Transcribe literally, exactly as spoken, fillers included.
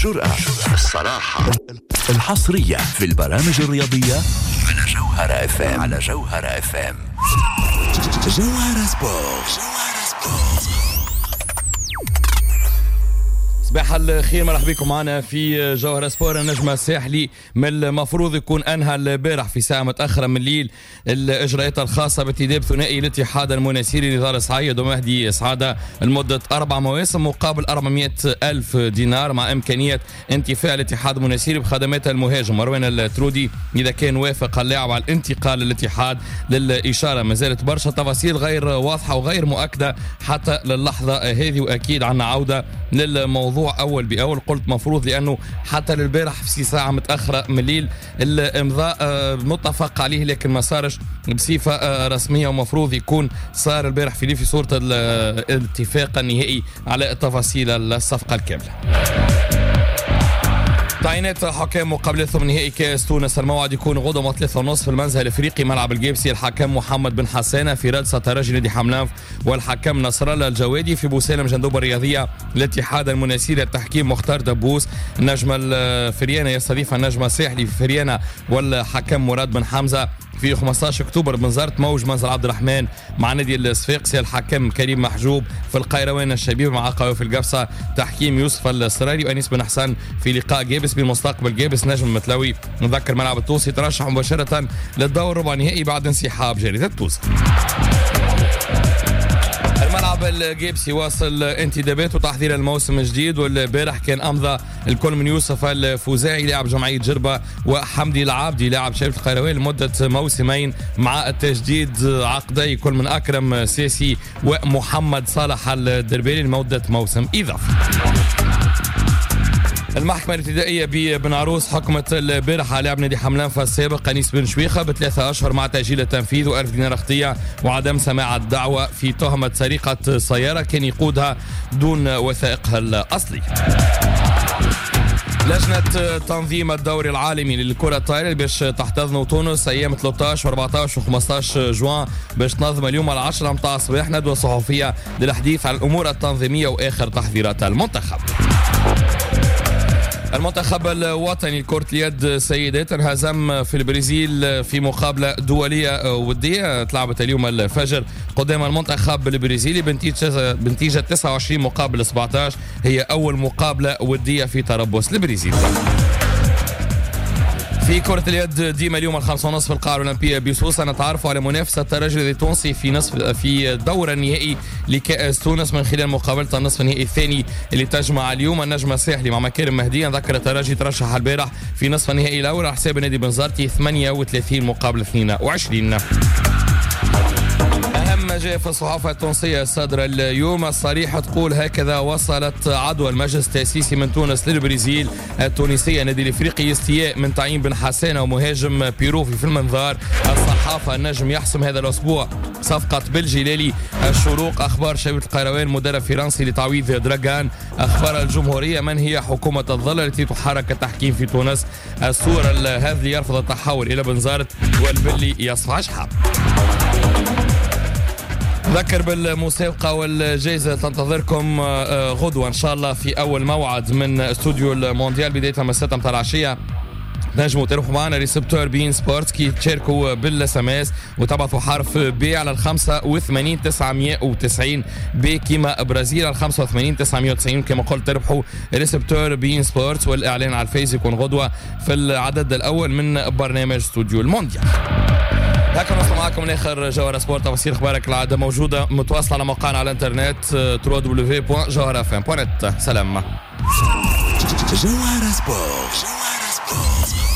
الجرأة، الصراحة، الحصرية في البرامج الرياضية على جوهرة اف ام. على جوهرة اف ام. جوهرة سبورت. صباح الخير، مرحبا بكم معنا في جوهرة سبور. النجم الساحلي من المفروض يكون انهى البارح في ساعه متاخره من الليل الاجراءات الخاصه بانتداب ثنائي الاتحاد المناسيري نضال سعيد ومهدي سعاده لمده اربع مواسم مقابل أربعمائة الف دينار، مع امكانيه انتفاع الاتحاد المناسيري بخدمات المهاجم مروان الترودي اذا كان وافق اللاعب على الانتقال للاتحاد. للاشاره ما زالت برشا تفاصيل غير واضحه وغير مؤكده حتى للحظه هذه، واكيد عنا عوده للموضوع اول باول. قلت مفروض لانه حتى للبارح في ساعه متاخره من الليل الامضاء متفق عليه، لكن ما صارش بصفه رسميه، ومفروض يكون صار البارح في في صوره الاتفاق النهائي على تفاصيل الصفقه الكامله. تعيينات حكام مقابلتهم نهائي كاس تونس، الموعد يكون غدوة ثلاثة ونصف في المنزه الافريقي ملعب الجيبسي. الحكم محمد بن حسانه في رادسة ترجي نادي حملانف، والحكم نصر الله الجوادي في بوسالم جندوب الرياضيه الاتحاد المناسيري. التحكيم مختار دبوس. النجم الفريانه يستضيف النجم الساحلي في فريانه، والحكم مراد بن حمزه. في خمسة عشر أكتوبر بنزرت موج منزل عبد الرحمن مع نادي الصفاقسي. الحكم كريم محجوب. في القيروان الشبيب مع قوافي القفصه تحكيم يوسف السراري وانيس بن حسن في لقاء جابس بمستقبل جابس. نجم المتلوي نذكر ملعب التونسي ترشح مباشره للدور ربع نهائي بعد انسحاب جريده توسا. الملعب الجيبسي واصل انتدابات وتحضير الموسم الجديد، والبارح كان امضى الكل من يوسف الفوزاعي لاعب جمعيه جربه وحمدي العابدي لاعب شبيبه القيروان لمده موسمين مع تجديد عقدي كل من اكرم سيسي ومحمد صالح الدربالي لمده موسم اضافي. المحكمة الابتدائية ببن عروس حكمت البارح على لاعب نادي حملانف السابق انيس بن شويخة بثلاثة اشهر مع تأجيل التنفيذ وألف دينار اختيار وعدم سماع الدعوة في تهمة سرقة سيارة كان يقودها دون وثائقها الأصلي. لجنة تنظيم الدوري العالمي للكرة الطائرة باش تحتضنوا تونس أيام ثلاثة عشر وأربعة عشر وخمسة عشر جوان باش تنظم اليوم على عشرة متاع الصباح ندوة صحفية للحديث عن الأمور التنظيمية وآخر تحضيرات المنتخب. المنتخب الوطني لكرة اليد سيدات انهزم في البرازيل في مقابلة دولية ودية تلعبت اليوم الفجر قدام المنتخب البرازيلي بنتيجة بنتيجة تسعة وعشرين مقابل سبعة عشر. هي أول مقابلة ودية في طرابلس البرازيل. في كرة اليد ديما اليوم الخمسة ونصف القاعة الأولمبية بسوسة نتعرف على منافسة الترجي التونسي في نصف في الدور النهائي لكأس تونس من خلال مقابلة النصف النهائي الثاني اللي تجمع اليوم النجم الساحلي مع مكارم مهدي. ذكر الترجي ترشح البارح في نصف النهائي الأول على حساب نادي بنزرتي ثمانية وثلاثين مقابل اثنين وعشرين. ما جاء في الصحافة التونسية الصادرة اليوم الصريحة تقول هكذا: وصلت عدوى المجلس التأسيسي من تونس للبرازيل التونسية نادي الافريقي استياء من تعيين بن حسانة ومهاجم بيروفي في المنظار. الصحافة النجم يحسم هذا الأسبوع صفقة بالجلالي. الشروق أخبار شبيبة القيروان مدرب فرنسي لتعويض دراغان. أخبار الجمهورية من هي حكومة الظل التي تحرك التحكيم في تونس. الصورة الهذلي يرفض التحول إلى بنزرت والبلي يصفع شحاب. ذكر بالمسابقة والجائزة تنتظركم غدوة إن شاء الله في أول موعد من استوديو المونديال بداية من الساعة متاع العشية. نجموا تروحوا معنا ريسبتور بين سبورتس كي تشاركوا بالاس ام اس وتبعثوا حرف بي على الخمسة وثمانين تسعمائة وتسعين بي كيما برازيل على الخمسة وثمانين تسعمائة وتسعين. كما قلت تربحوا ريسبتور بين سبورتس، والإعلان على الفيس يكون غدوة في العدد الأول من برنامج استوديو المونديال. هكذا نوصل معكم لاخر جوهرة سبورت. تفاصيل اخبارك العاده موجوده متواصله على موقعنا على الانترنت دبليو دبليو دبليو دوت جوهرة اف ام دوت نت. سلام. جوهرة سبورت.